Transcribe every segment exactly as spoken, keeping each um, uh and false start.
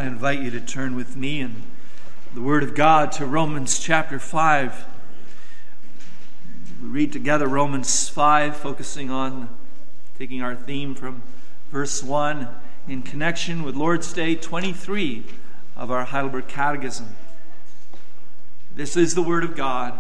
I invite you to turn with me in the Word of God to Romans chapter five. We read together Romans five, focusing on taking our theme from verse one in connection with Lord's Day twenty-three of our Heidelberg Catechism. This is the Word of God.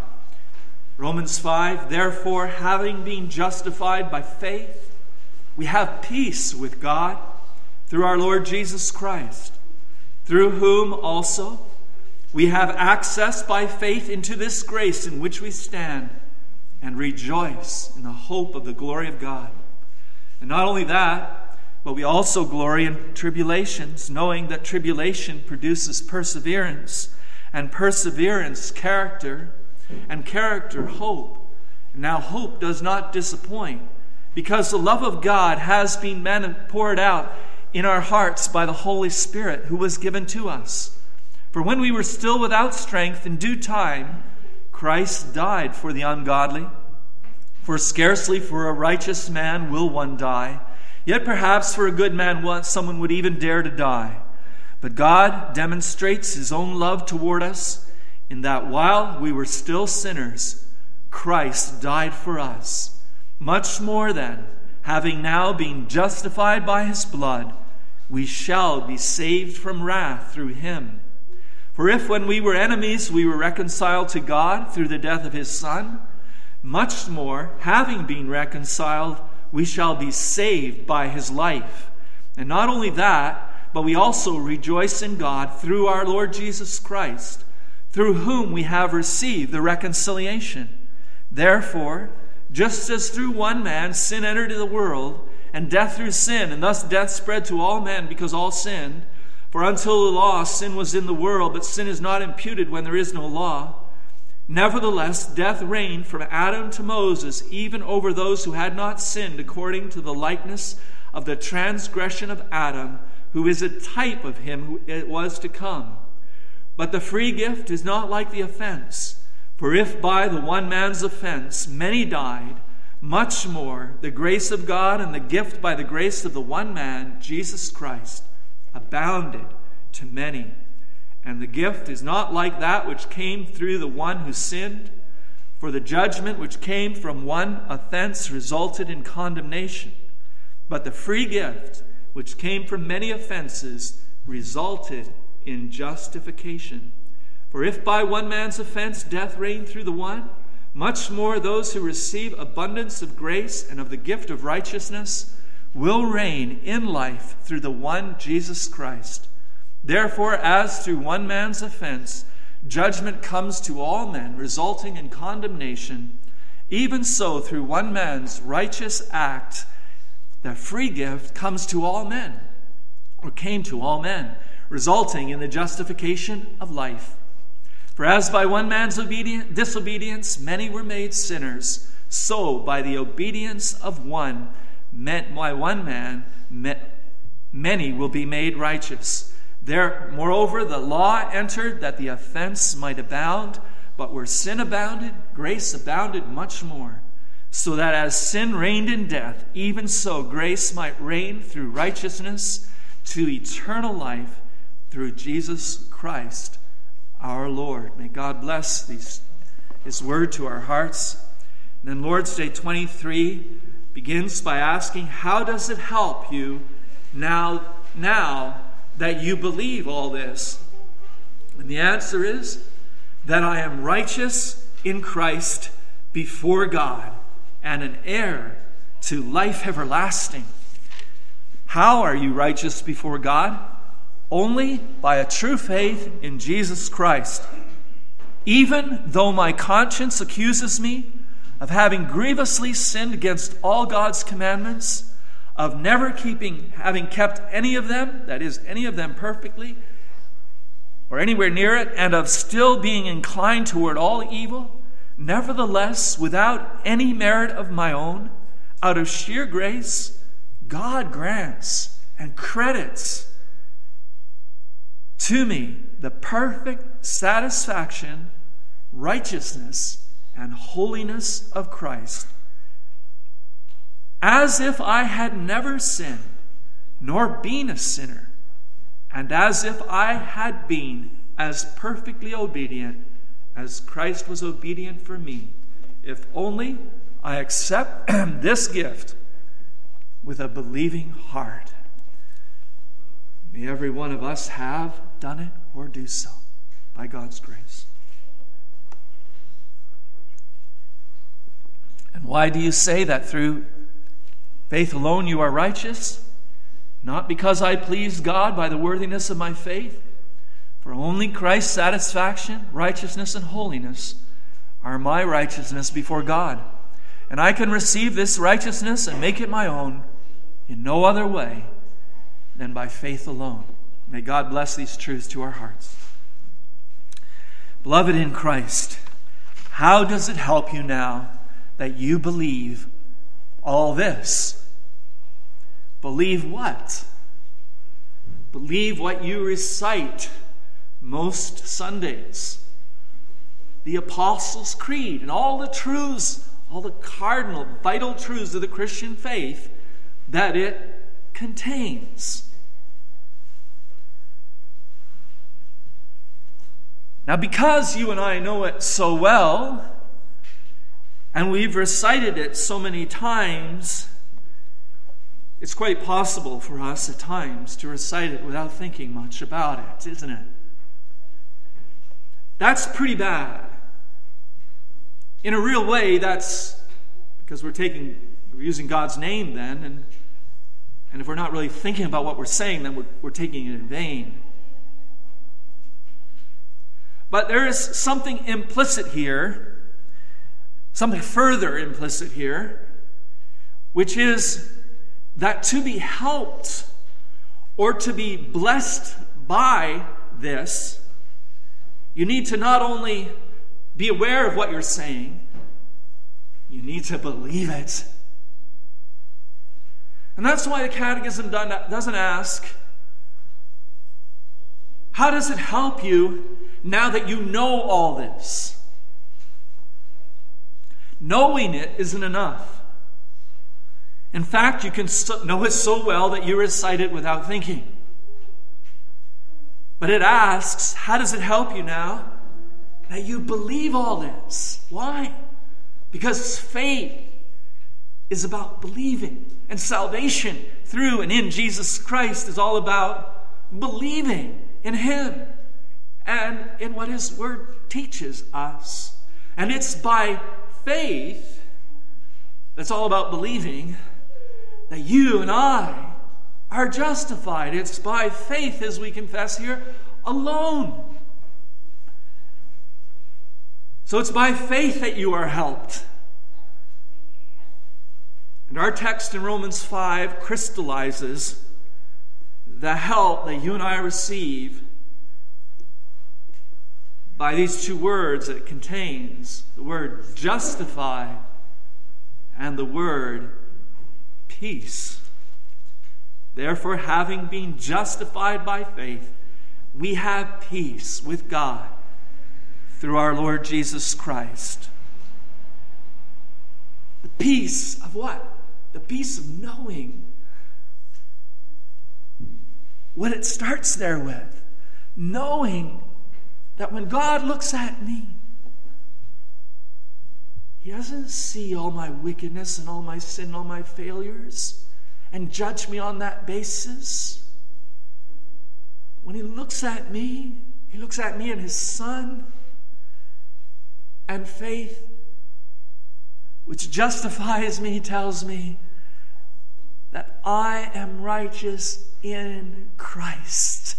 Romans five, therefore, having been justified by faith, we have peace with God through our Lord Jesus Christ, through whom also we have access by faith into this grace in which we stand and rejoice in the hope of the glory of God. And not only that, but we also glory in tribulations, knowing that tribulation produces perseverance, and perseverance character, and character hope. And now hope does not disappoint, because the love of God has been poured out in our hearts by the Holy Spirit who was given to us. For when we were still without strength, in due time, Christ died for the ungodly. For scarcely for a righteous man will one die, yet perhaps for a good man once someone would even dare to die. But God demonstrates his own love toward us in that while we were still sinners, Christ died for us. Much more then, having now been justified by his blood, we shall be saved from wrath through him. For if when we were enemies we were reconciled to God through the death of his Son, much more, having been reconciled, we shall be saved by his life. And not only that, but we also rejoice in God through our Lord Jesus Christ, through whom we have received the reconciliation. Therefore, just as through one man sin entered into the world, and death through sin, and thus death spread to all men because all sinned, for until the law sin was in the world, but sin is not imputed when there is no law. Nevertheless, death reigned from Adam to Moses, even over those who had not sinned, according to the likeness of the transgression of Adam, who is a type of him who it was to come. But the free gift is not like the offense. For if by the one man's offense many died, much more the grace of God and the gift by the grace of the one man, Jesus Christ, abounded to many. And the gift is not like that which came through the one who sinned. For the judgment which came from one offense resulted in condemnation. But the free gift which came from many offenses resulted in justification. For if by one man's offense death reigned through the one, much more those who receive abundance of grace and of the gift of righteousness will reign in life through the one Jesus Christ. Therefore, as through one man's offense judgment comes to all men, resulting in condemnation, even so through one man's righteous act the free gift comes to all men, or came to all men, resulting in the justification of life. For as by one man's obedient, disobedience many were made sinners, so by the obedience of one, by one man, many will be made righteous. There, moreover, the law entered that the offense might abound, but where sin abounded, grace abounded much more. So that as sin reigned in death, even so grace might reign through righteousness to eternal life through Jesus Christ our Lord. May God bless these, his word to our hearts. And then Lord's Day twenty-three begins by asking, how does it help you now, now that you believe all this? And the answer is that I am righteous in Christ before God and an heir to life everlasting. How are you righteous before God? Only by a true faith in Jesus Christ. Even though my conscience accuses me of having grievously sinned against all God's commandments, of never keeping, having kept any of them, that is, any of them perfectly, or anywhere near it, and of still being inclined toward all evil, nevertheless, without any merit of my own, out of sheer grace, God grants and credits to me the perfect satisfaction, righteousness, and holiness of Christ, as if I had never sinned, nor been a sinner, And as if I had been as perfectly obedient as Christ was obedient for me, if only I accept this gift with a believing heart. May every one of us have done it or do so by God's grace. And why do you say that through faith alone you are righteous? Not because I pleased God by the worthiness of my faith, for only Christ's satisfaction, righteousness, and holiness are my righteousness before God. And I can receive this righteousness and make it my own in no other way than by faith alone. May God bless these truths to our hearts. Beloved in Christ, how does it help you now that you believe all this? Believe what? Believe what you recite most Sundays. The Apostles' Creed and all the truths, all the cardinal, vital truths of the Christian faith that it contains. Now, because you and I know it so well, and we've recited it so many times, it's quite possible for us at times to recite it without thinking much about it, isn't it? That's pretty bad. In a real way, that's because we're taking, we're using God's name then, and, and if we're not really thinking about what we're saying, then we're, we're taking it in vain. But there is something implicit here, something further implicit here, which is that to be helped or to be blessed by this, you need to not only be aware of what you're saying, you need to believe it. And that's why the Catechism doesn't ask, how does it help you now that you know all this? Knowing it isn't enough. In fact, you can know it so well that you recite it without thinking. But it asks, how does it help you now that you believe all this? Why? Because faith is about believing. And salvation through and in Jesus Christ is all about believing in Him and in what His Word teaches us. And it's by faith, that's all about believing, that you and I are justified. It's by faith, as we confess here, alone. So it's by faith that you are helped. And our text in Romans five crystallizes the help that you and I receive by these two words that it contains, the word justify and the word peace. Therefore, having been justified by faith, we have peace with God through our Lord Jesus Christ. The peace of what? The peace of knowing what it starts there with. Knowing that when God looks at me, He doesn't see all my wickedness and all my sin and all my failures and judge me on that basis. When He looks at me, He looks at me and His Son, and faith, which justifies me, tells me that I am righteous in Christ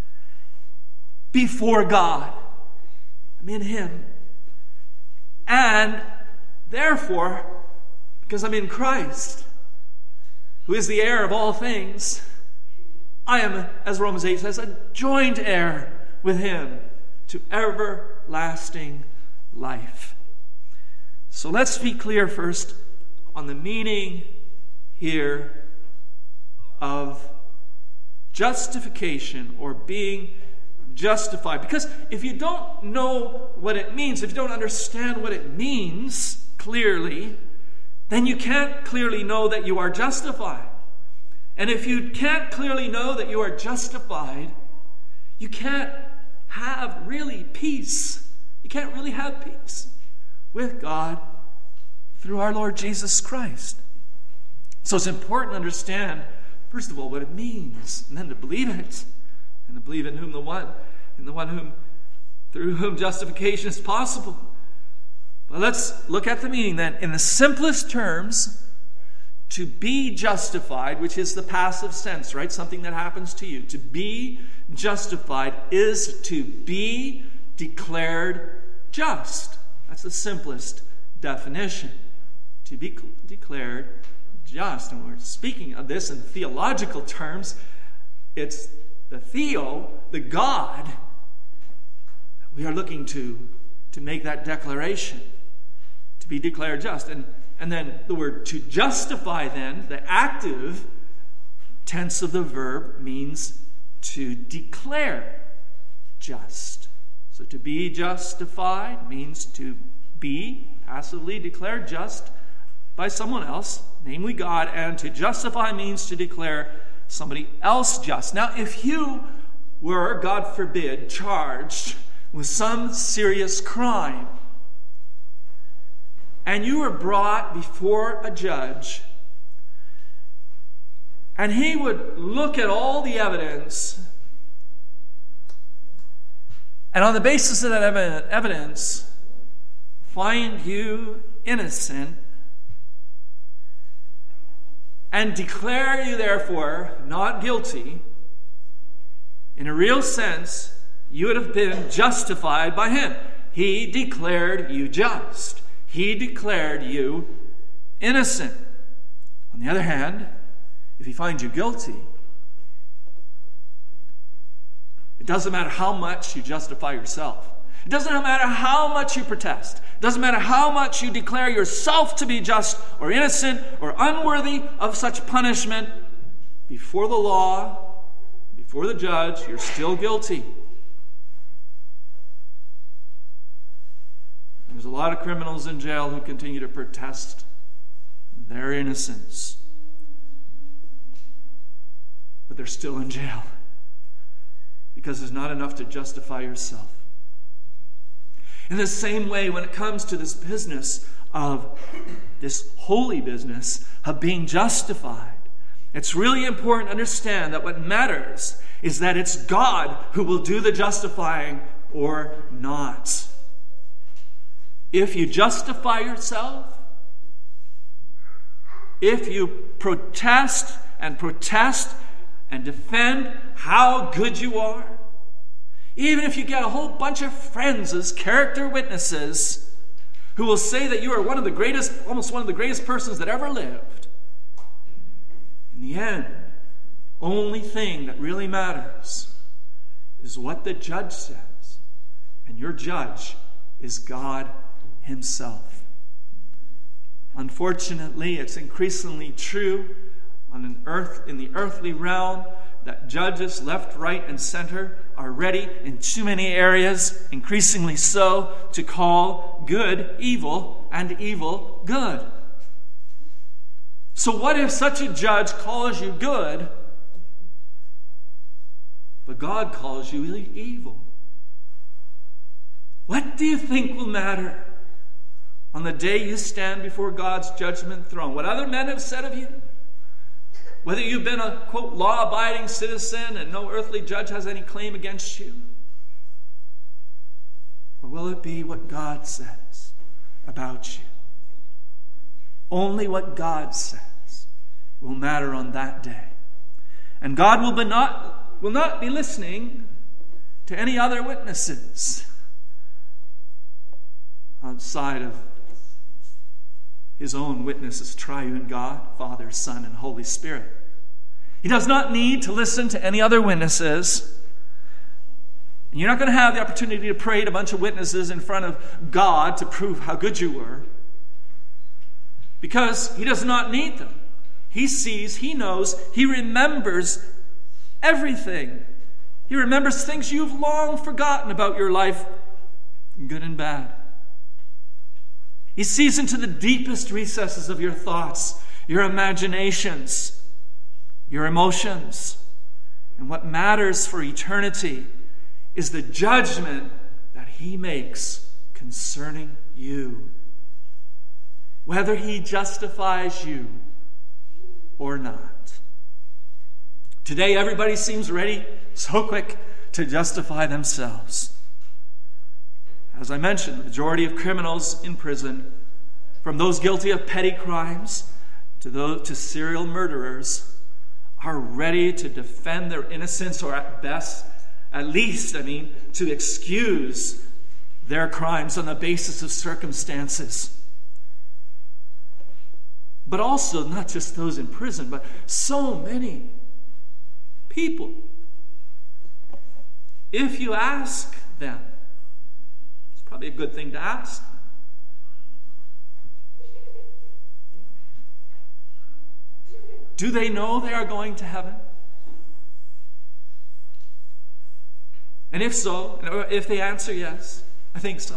before God. I'm in Him. And therefore, because I'm in Christ, who is the heir of all things, I am, as Romans eight says, a joint heir with Him to everlasting life. So let's be clear first on the meaning here of justification or being justified. Because if you don't know what it means, if you don't understand what it means clearly, then you can't clearly know that you are justified. And if you can't clearly know that you are justified, you can't have really peace. You can't really have peace with God through our Lord Jesus Christ. So it's important to understand, first of all, what it means, and then to believe it, and to believe in whom the one, and the one whom through whom justification is possible. But let's look at the meaning then. In the simplest terms, to be justified, which is the passive sense, right? Something that happens to you. To be justified is to be declared just. That's the simplest definition. To be declared just. And we're speaking of this in theological terms. It's the theo, the God, we are looking to to make that declaration, to be declared just. And, and then the word to justify then, the active tense of the verb means to declare just. So to be justified means to be passively declared just by someone else, namely God, and to justify means to declare somebody else just. Now, if you were, God forbid, charged with some serious crime, and you were brought before a judge, and he would look at all the evidence, and on the basis of that evidence, find you innocent, and declare you therefore not guilty, in a real sense, you would have been justified by him. He declared you just. He declared you innocent. On the other hand, if he finds you guilty, it doesn't matter how much you justify yourself. It doesn't matter how much you protest. It doesn't matter how much you declare yourself to be just or innocent or unworthy of such punishment. Before the law, before the judge, you're still guilty. There's a lot of criminals in jail who continue to protest their innocence. But they're still in jail because it's not enough to justify yourself. In the same way, when it comes to this business of this holy business of being justified, it's really important to understand that what matters is that it's God who will do the justifying or not. If you justify yourself, if you protest and protest and defend how good you are, even if you get a whole bunch of friends as character witnesses who will say that you are one of the greatest, almost one of the greatest persons that ever lived, in the end, only thing that really matters is what the judge says. And your judge is God himself. Unfortunately, it's increasingly true on an earth in the earthly realm that judges left, right, and center are ready in too many areas, increasingly so, to call good evil and evil good. So what if such a judge calls you good, but God calls you evil? What do you think will matter on the day you stand before God's judgment throne? What other men have said of you? Whether you've been a, quote, law-abiding citizen and no earthly judge has any claim against you? Or will it be what God says about you? Only what God says will matter on that day. And God will, be not, will not be listening to any other witnesses outside of his own witnesses, triune God, Father, Son, and Holy Spirit. He does not need to listen to any other witnesses. And you're not going to have the opportunity to parade a bunch of witnesses in front of God to prove how good you were, because he does not need them. He sees, he knows, he remembers everything. He remembers things you've long forgotten about your life, good and bad. He sees into the deepest recesses of your thoughts, your imaginations, your emotions. And what matters for eternity is the judgment that he makes concerning you, whether he justifies you or not. Today, everybody seems ready, so quick, to justify themselves. As I mentioned, the majority of criminals in prison, from those guilty of petty crimes to those to serial murderers, are ready to defend their innocence, or at best, at least, I mean, to excuse their crimes on the basis of circumstances. But also, not just those in prison, but so many people. If you ask them, it's probably a good thing to ask. Do they know they are going to heaven? And if so, if they answer yes, I think so,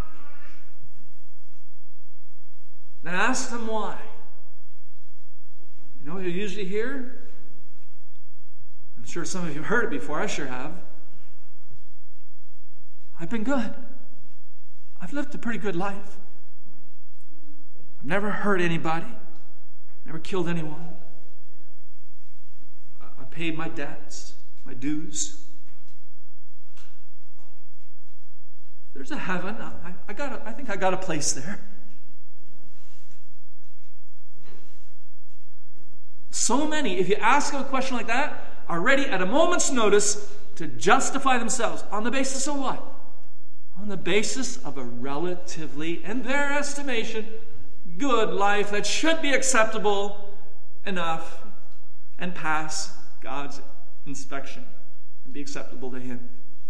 then ask them why. You know, you usually hear, I'm sure some of you have heard it before, I sure have, I've been good. I've lived a pretty good life. I've never hurt anybody, never killed anyone. I paid my debts, my dues. There's a heaven. I, I got. A, I think I got a place there. So many, if you ask them a question like that, are ready at a moment's notice to justify themselves. On the basis of what? On the basis of a relatively, in their estimation, good life that should be acceptable enough and pass God's inspection and be acceptable to Him.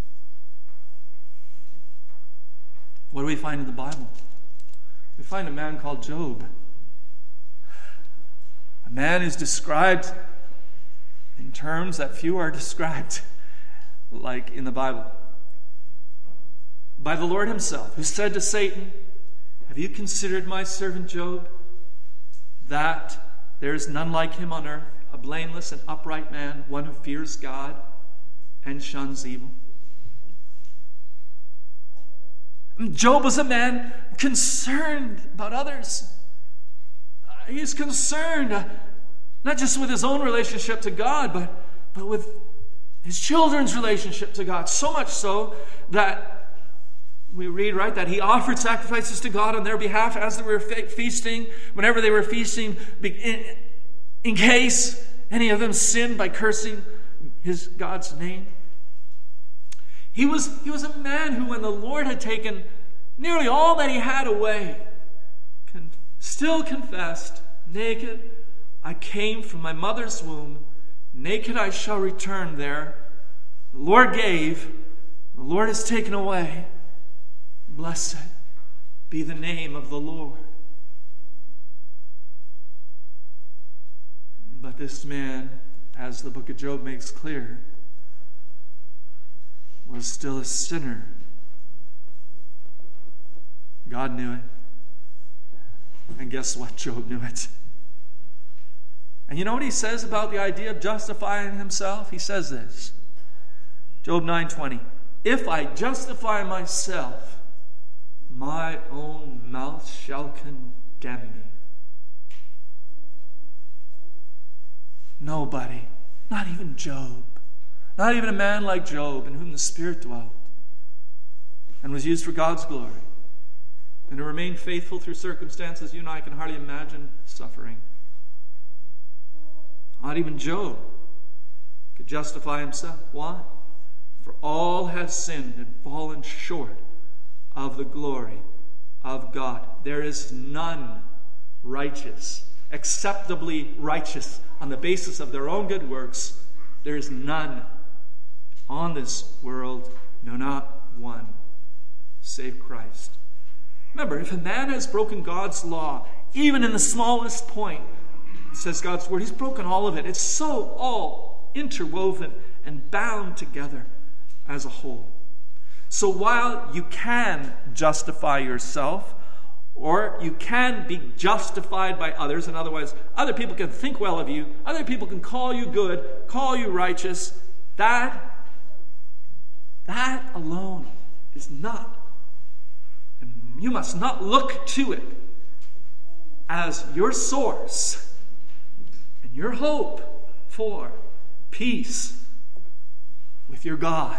What do we find in the Bible? We find a man called Job. A man who's described in terms that few are described like in the Bible. By the Lord Himself, who said to Satan, "Have you considered my servant Job, that there is none like him on earth, a blameless and upright man, one who fears God and shuns evil?" Job was a man concerned about others. He's concerned uh, not just with his own relationship to God, but, but with his children's relationship to God. So much so that we read, right, that he offered sacrifices to God on their behalf as they were fe- feasting, whenever they were feasting, in, in case any of them sinned by cursing his God's name. He was, he was a man who, when the Lord had taken nearly all that he had away, con- still confessed, "Naked I came from my mother's womb, naked I shall return there. The Lord gave, the Lord has taken away. Blessed be the name of the Lord." But this man, as the book of Job makes clear, was still a sinner. God knew it. And guess what? Job knew it. And you know what he says about the idea of justifying himself? He says this. Job nine twenty. "If I justify myself, my own mouth shall condemn me." Nobody, not even Job, not even a man like Job in whom the Spirit dwelt and was used for God's glory, and to remain faithful through circumstances you and I can hardly imagine suffering. Not even Job could justify himself. Why? For all have sinned and fallen short of the glory of God. There is none righteous, acceptably righteous on the basis of their own good works. There is none on this world, no, not one, save Christ. Remember, if a man has broken God's law, even in the smallest point, says God's word, he's broken all of it. It's so all interwoven and bound together as a whole. So while you can justify yourself, or you can be justified by others, and otherwise other people can think well of you, other people can call you good, call you righteous, that That alone is not, and you must not look to it as your source and your hope for peace with your God.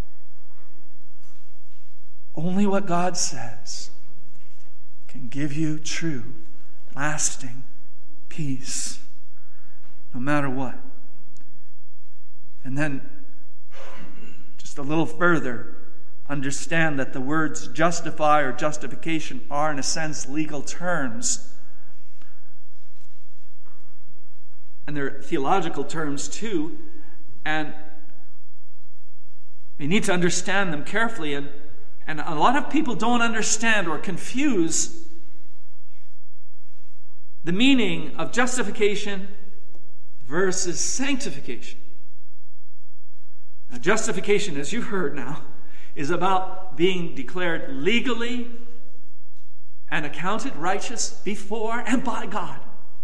Only what God says can give you true, lasting peace, no matter what. And then, just a little further, understand that the words justify or justification are, in a sense, legal terms. And they're theological terms too. And we need to understand them carefully. And, and a lot of people don't understand or confuse the meaning of justification versus sanctification. Now, justification, as you've heard now, is about being declared legally and accounted righteous before and by God.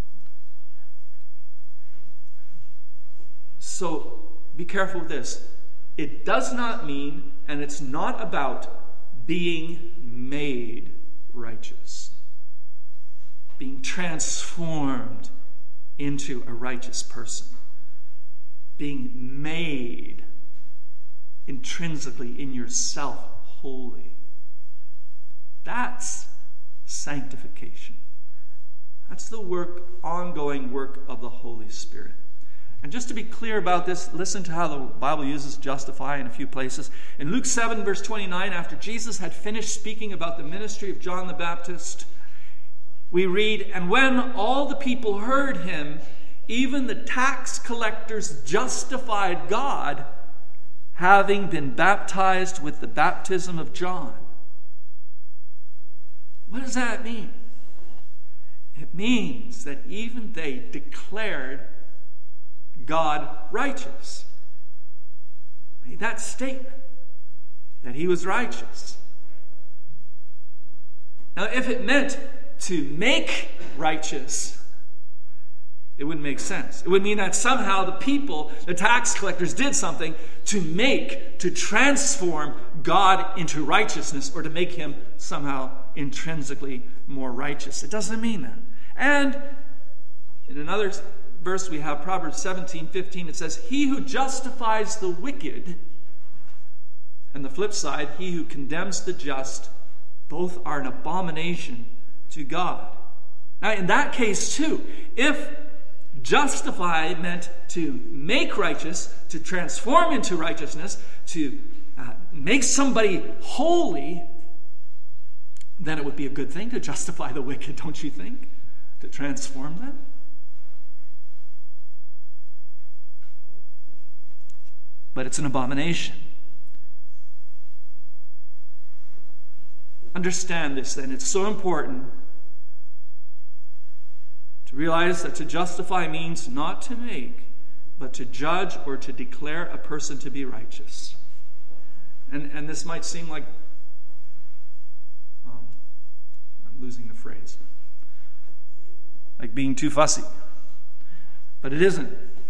So be careful with this. It does not mean, and it's not about being made righteous, being transformed into a righteous person, being made intrinsically in yourself holy. That's sanctification. That's the work, ongoing work of the Holy Spirit. And just to be clear about this, listen to how the Bible uses justify in a few places. In Luke seven, verse twenty-nine, after Jesus had finished speaking about the ministry of John the Baptist, we read, "And when all the people heard him, even the tax collectors justified God, having been baptized with the baptism of John." What does that mean? It means that even they declared God righteous. Made that statement that he was righteous. Now, if it meant to make righteous, it wouldn't make sense. It would mean that somehow the people, the tax collectors, did something to make, to transform God into righteousness, or to make him somehow intrinsically more righteous. It doesn't mean that. And in another verse we have Proverbs seventeen fifteen. It says, "He who justifies the wicked," and the flip side, "he who condemns the just, both are an abomination to God." Now, in that case too, if justify meant to make righteous, to transform into righteousness, to uh, make somebody holy, then it would be a good thing to justify the wicked, don't you think? To transform them. But it's an abomination. Understand this then. It's so important to realize that to justify means not to make, but to judge or to declare a person to be righteous. And, and this might seem like, um, I'm losing the phrase, like being too fussy. But it isn't.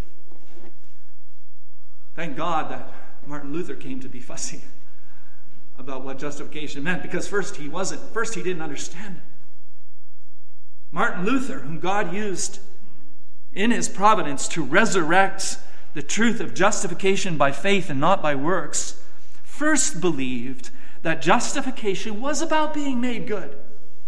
Thank God that Martin Luther came to be fussy about what justification meant, because first he wasn't. First he didn't understand it. Martin Luther, whom God used in his providence to resurrect the truth of justification by faith and not by works, first believed that justification was about being made good,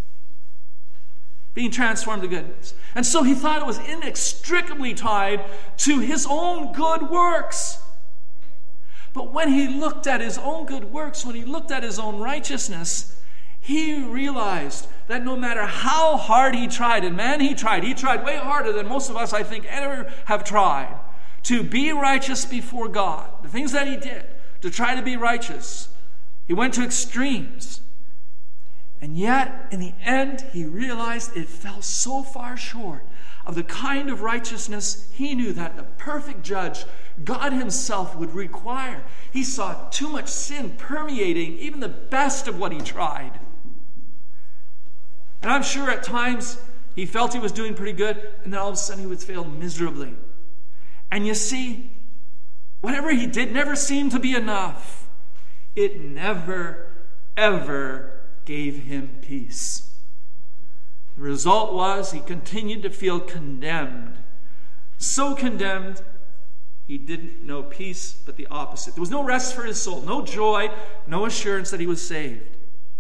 being transformed to goodness. And so he thought it was inextricably tied to his own good works. But when he looked at his own good works, when he looked at his own righteousness, he realized that no matter how hard he tried, and man, he tried, he tried way harder than most of us, I think, ever have tried, to be righteous before God. The things that he did to try to be righteous, he went to extremes. And yet, in the end, he realized it fell so far short of the kind of righteousness he knew that the perfect judge, God himself, would require. He saw too much sin permeating even the best of what he tried. And I'm sure at times he felt he was doing pretty good, and then all of a sudden he would fail miserably. And you see, whatever he did never seemed to be enough. it never, ever gave him peace. The result was he continued to feel condemned. So condemned, he didn't know peace, but the opposite. There was no rest for his soul, no joy, no assurance that he was saved.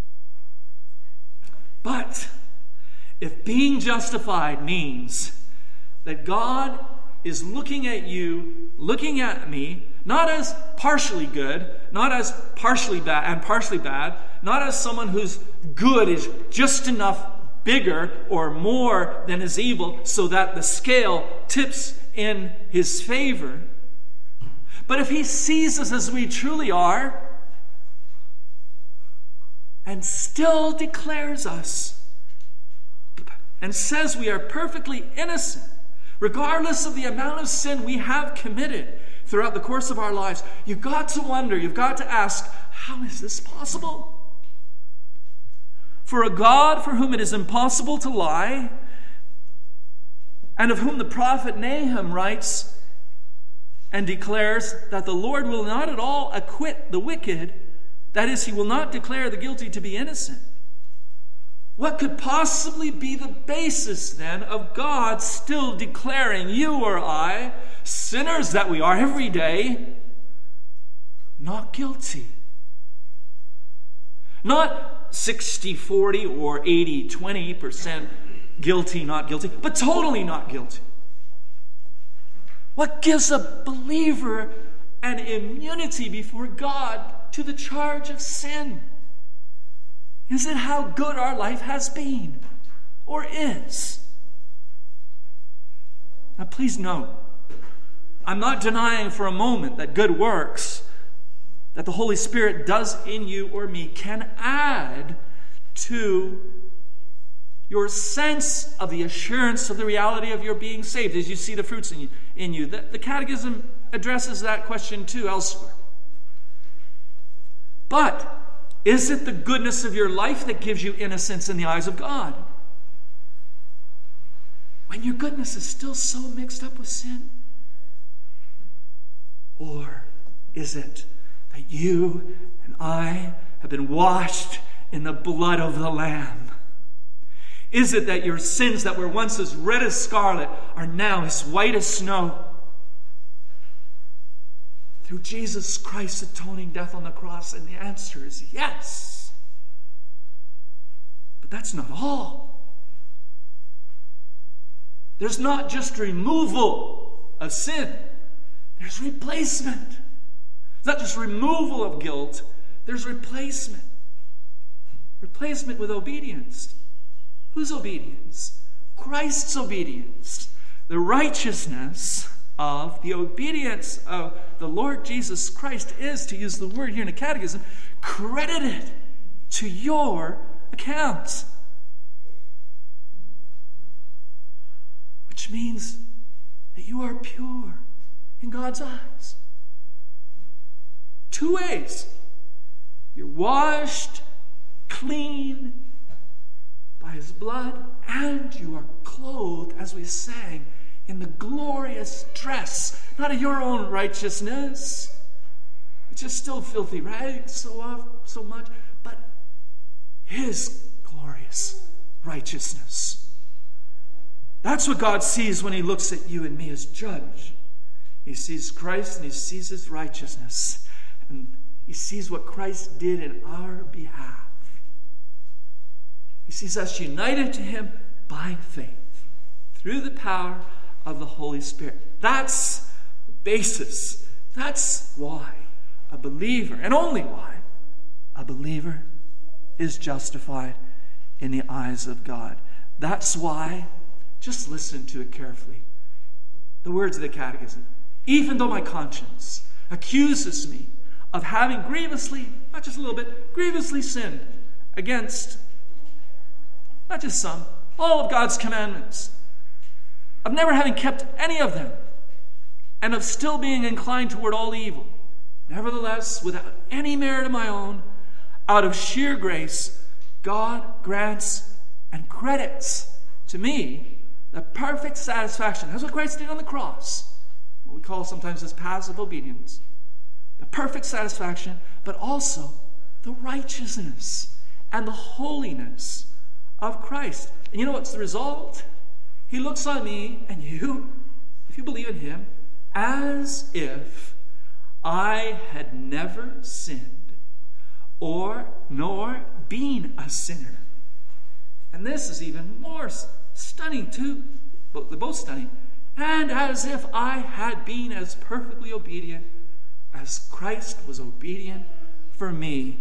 But if being justified means that God is looking at you, looking at me, not as partially good, not as partially bad and partially bad, not as someone whose good is just enough bigger or more than his evil so that the scale tips in his favor. But if he sees us as we truly are and still declares us and says we are perfectly innocent, regardless of the amount of sin we have committed throughout the course of our lives, you've got to wonder, you've got to ask, how is this possible? For a God for whom it is impossible to lie, and of whom the prophet Nahum writes and declares that the Lord will not at all acquit the wicked, that is, he will not declare the guilty to be innocent. What could possibly be the basis then of God still declaring you or I, sinners that we are every day, not guilty? Not sixty forty or eighty twenty percent guilty, not guilty, but totally not guilty. What gives a believer an immunity before God to the charge of sin? Is it how good our life has been or is? Now please note, I'm not denying for a moment that good works that the Holy Spirit does in you or me can add to your sense of the assurance of the reality of your being saved as you see the fruits in you. In you. The, the Catechism addresses that question too elsewhere. But is it the goodness of your life that gives you innocence in the eyes of God? When your goodness is still so mixed up with sin? Or is it that you and I have been washed in the blood of the Lamb? Is it that your sins that were once as red as scarlet are now as white as snow? Through Jesus Christ's atoning death on the cross? And the answer is yes. But that's not all. There's not just removal of sin. There's replacement. It's not just removal of guilt. There's replacement. Replacement with obedience. Whose obedience? Christ's obedience. The righteousness of the obedience of the Lord Jesus Christ is, to use the word here in the Catechism, credited to your account. Which means that you are pure in God's eyes. Two ways. You're washed clean by his blood, and you are clothed, as we sang, in the glorious dress, not of your own righteousness, which is still filthy rags so often, so much, but his glorious righteousness. That's what God sees when he looks at you and me as judge. He sees Christ and he sees his righteousness. And he sees what Christ did in our behalf. He sees us united to him by faith through the power of the Holy Spirit. That's the basis. That's why a believer, and only why, a believer is justified in the eyes of God. That's why, just listen to it carefully, the words of the Catechism. Even though my conscience accuses me of having grievously, not just a little bit, grievously sinned against, not just some, all of God's commandments, of never having kept any of them, and of still being inclined toward all evil. Nevertheless, without any merit of my own, out of sheer grace, God grants and credits to me the perfect satisfaction. That's what Christ did on the cross. What we call sometimes as passive obedience. The perfect satisfaction, but also the righteousness and the holiness of Christ. And you know what's the result? He looks on me and you, if you believe in him, as if I had never sinned or nor been a sinner. And this is even more stunning too. They're both stunning. And as if I had been as perfectly obedient as Christ was obedient for me.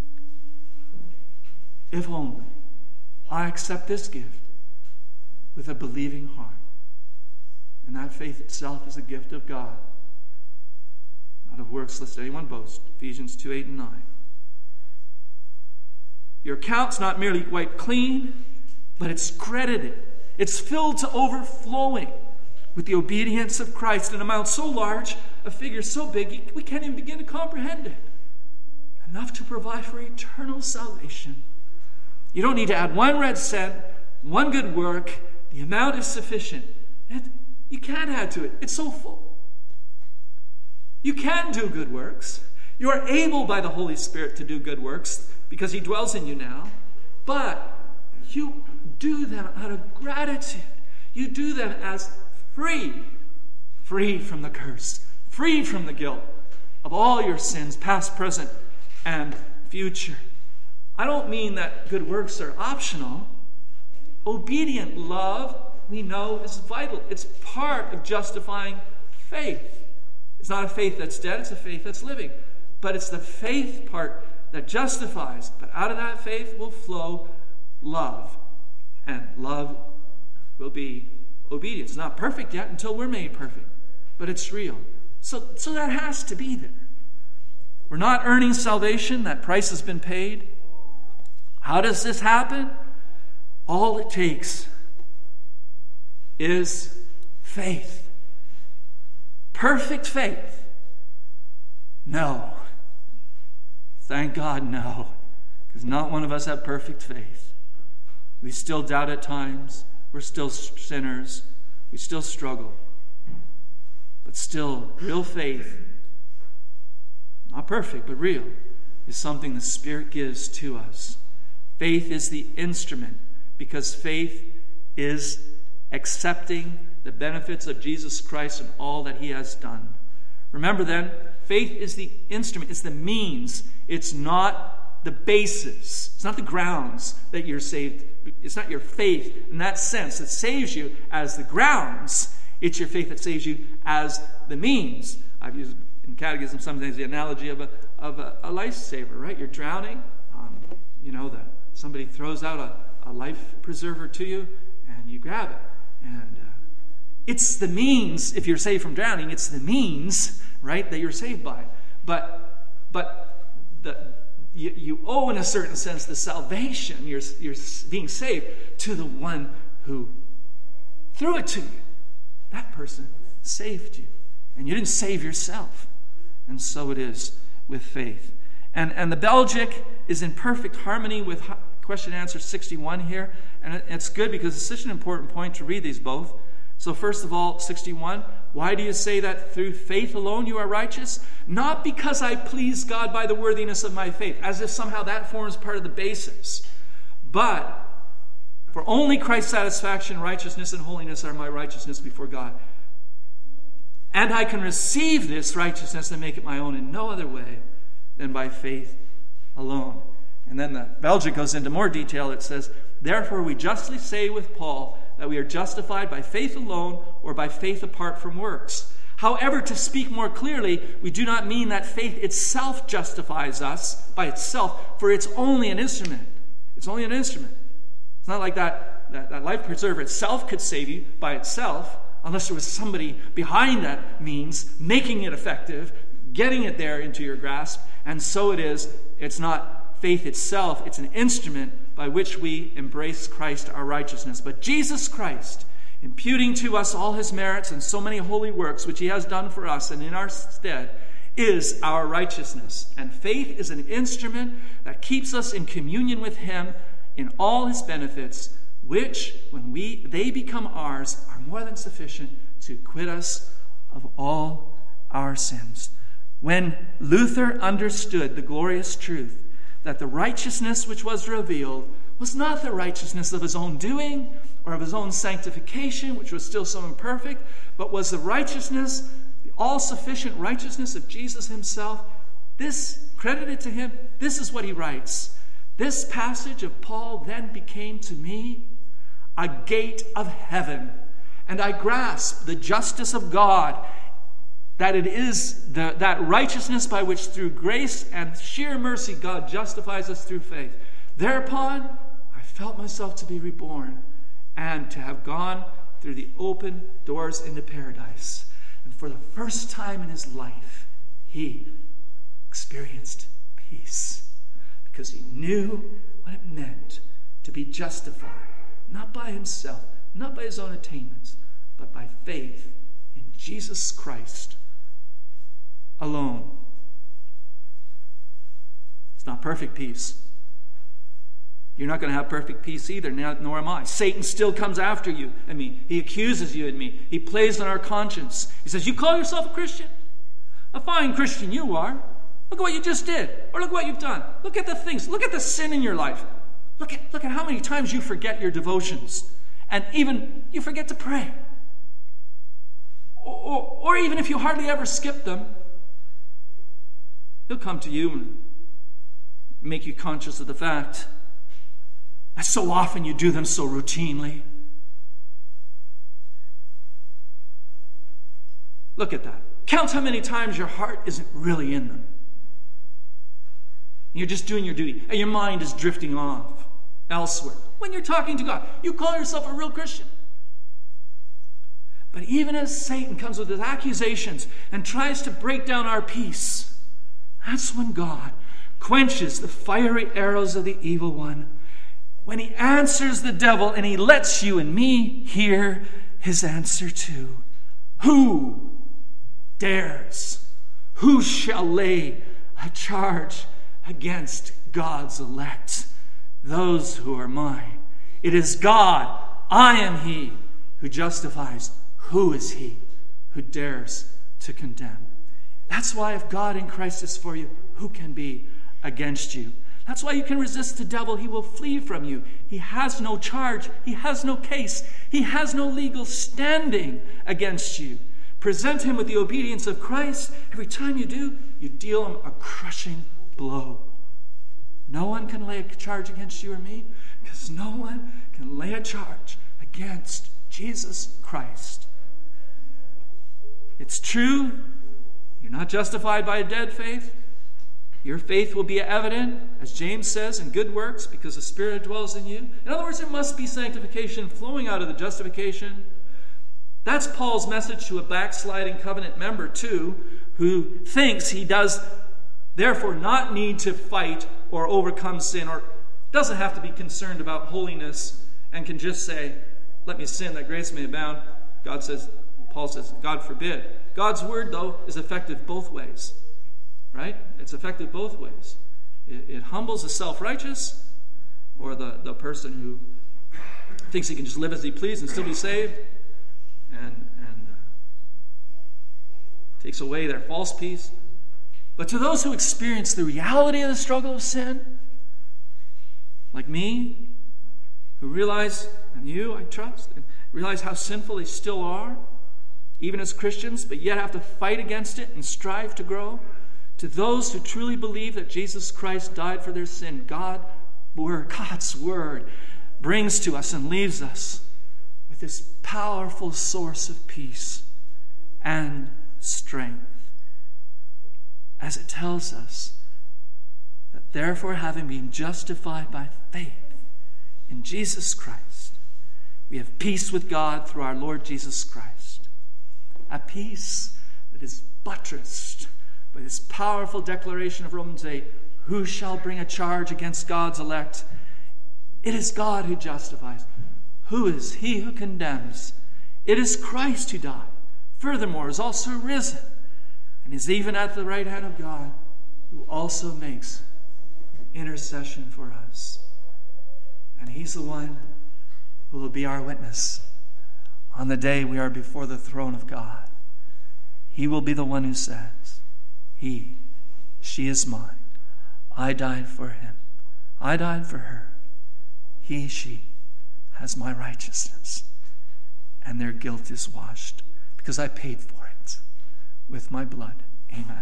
If only I accept this gift with a believing heart. And that faith itself is a gift of God. Not of works lest anyone boast. Ephesians two, eight and nine. Your account's not merely wiped clean, but it's credited. It's filled to overflowing with the obedience of Christ, an amount so large, a figure so big, we can't even begin to comprehend it. Enough to provide for eternal salvation. You don't need to add one red cent, one good work. The amount is sufficient. And you can't add to it. It's so full. You can do good works. You are able by the Holy Spirit to do good works because he dwells in you now. But you do them out of gratitude. You do them as free, free from the curse, free from the guilt of all your sins, past, present, and future. I don't mean that good works are optional. Obedient love, we know, is vital. It's part of justifying faith. It's not a faith that's dead, it's a faith that's living. But it's the faith part that justifies. But out of that faith will flow love. And love will be obedience. It's not perfect yet until we're made perfect. But it's real. So, so that has to be there. We're not earning salvation. That price has been paid. How does this happen? All it takes is faith. Perfect faith. No. Thank God, no. Because not one of us have perfect faith. We still doubt at times. We're still sinners. We still struggle. But still, real faith, not perfect, but real, is something the Spirit gives to us. Faith is the instrument, because faith is accepting the benefits of Jesus Christ and all that he has done. Remember then, faith is the instrument, it's the means, it's not the basis, it's not the grounds that you're saved. It's not your faith in that sense that saves you as the grounds. It's your faith that saves you as the means. I've used in catechism sometimes the analogy of a of a, a lifesaver, right? You're drowning, um, you know that somebody throws out a, a life preserver to you, and you grab it, and uh, it's the means. If you're saved from drowning, it's the means, right, that you're saved by. But but the You, you owe, in a certain sense, the salvation, you're, you're being saved, to the one who threw it to you. That person saved you. And you didn't save yourself. And so it is with faith. And, and the Belgic is in perfect harmony with question and answer sixty-one here. And it, it's good because it's such an important point to read these both. So first of all, sixty-one, why do you say that through faith alone you are righteous? Not because I please God by the worthiness of my faith, as if somehow that forms part of the basis. But for only Christ's satisfaction, righteousness, and holiness are my righteousness before God. And I can receive this righteousness and make it my own in no other way than by faith alone. And then the Belgic goes into more detail. It says, therefore we justly say with Paul that we are justified by faith alone or by faith apart from works. However, to speak more clearly, we do not mean that faith itself justifies us by itself, for it's only an instrument. It's only an instrument. It's not like that, that, that life preserver itself could save you by itself, unless there was somebody behind that means making it effective, getting it there into your grasp. And so it is, it's not faith itself, it's an instrument by which we embrace Christ, our righteousness. But Jesus Christ, imputing to us all his merits and so many holy works which he has done for us and in our stead, is our righteousness. And faith is an instrument that keeps us in communion with him in all his benefits, which, when we they become ours, are more than sufficient to quit us of all our sins. When Luther understood the glorious truth that the righteousness which was revealed was not the righteousness of his own doing or of his own sanctification, which was still so imperfect, but was the righteousness, the all-sufficient righteousness of Jesus himself, this, credited to him, this is what he writes. This passage of Paul then became to me a gate of heaven, and I grasped the justice of God, that it is the, that righteousness by which through grace and sheer mercy God justifies us through faith. Thereupon, I felt myself to be reborn and to have gone through the open doors into paradise. And for the first time in his life, he experienced peace because he knew what it meant to be justified, not by himself, not by his own attainments, but by faith in Jesus Christ alone. It's not perfect peace. You're not going to have perfect peace either, nor am I. Satan still comes after you and me. He accuses you and me. He plays on our conscience. He says, you call yourself a Christian? A fine Christian you are. Look at what you just did. Or look what you've done. Look at the things. Look at the sin in your life. Look at, look at how many times you forget your devotions. And even you forget to pray. Or, or, or even if you hardly ever skip them, he'll come to you and make you conscious of the fact that so often you do them so routinely. Look at that. Count how many times your heart isn't really in them. You're just doing your duty, and your mind is drifting off elsewhere. When you're talking to God, you call yourself a real Christian. But even as Satan comes with his accusations and tries to break down our peace, that's when God quenches the fiery arrows of the evil one. When he answers the devil and he lets you and me hear his answer too. Who dares? Who shall lay a charge against God's elect? Those who are mine. It is God. I am he who justifies. Who is he who dares to condemn? That's why if God in Christ is for you, who can be against you? That's why you can resist the devil. He will flee from you. He has no charge. He has no case. He has no legal standing against you. Present him with the obedience of Christ. Every time you do, you deal him a crushing blow. No one can lay a charge against you or me because no one can lay a charge against Jesus Christ. It's true. You're not justified by a dead faith. Your faith will be evident, as James says, in good works because the Spirit dwells in you. In other words, there must be sanctification flowing out of the justification. That's Paul's message to a backsliding covenant member, too, who thinks he does therefore not need to fight or overcome sin, or doesn't have to be concerned about holiness and can just say, let me sin that grace may abound. God says, Paul says, God forbid. God's word, though, is effective both ways. Right? It's effective both ways. It, it humbles the self-righteous, or the, the person who thinks he can just live as he pleases and still be saved, and, and uh, takes away their false peace. But to those who experience the reality of the struggle of sin, like me, who realize, and you, I trust, and realize how sinful they still are, even as Christians, but yet have to fight against it and strive to grow, to those who truly believe that Jesus Christ died for their sin, God, word, God's word brings to us and leaves us with this powerful source of peace and strength, as it tells us that therefore, having been justified by faith in Jesus Christ, we have peace with God through our Lord Jesus Christ, a peace that is buttressed by this powerful declaration of Romans eight, who shall bring a charge against God's elect? It is God who justifies. Who is he who condemns? It is Christ who died. Furthermore, is also risen, and is even at the right hand of God, who also makes intercession for us. And he's the one who will be our witness on the day we are before the throne of God. He will be the one who says, He, she is mine. I died for him. I died for her. He, she has my righteousness. And their guilt is washed because I paid for it with my blood. Amen.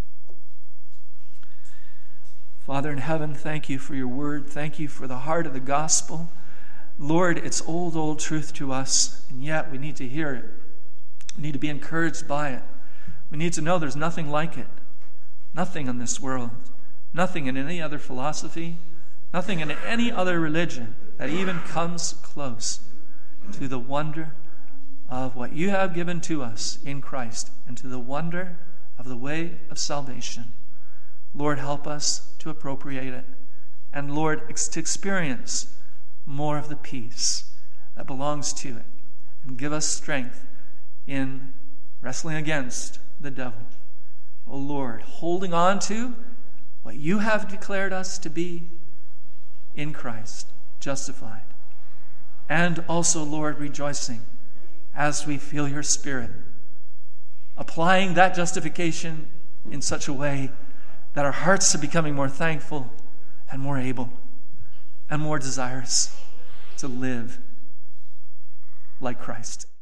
Father in heaven, thank you for your word. Thank you for the heart of the gospel. Lord, it's old, old truth to us, and yet we need to hear it. We need to be encouraged by it. We need to know there's nothing like it. Nothing in this world. Nothing in any other philosophy. Nothing in any other religion that even comes close to the wonder of what you have given to us in Christ and to the wonder of the way of salvation. Lord, help us to appropriate it. And Lord, ex- to experience more of the peace that belongs to it. And give us strength in wrestling against the devil. Oh Lord, holding on to what you have declared us to be in Christ, justified. And also, Lord, rejoicing as we feel your Spirit, applying that justification in such a way that our hearts are becoming more thankful and more able and more desirous to live like Christ.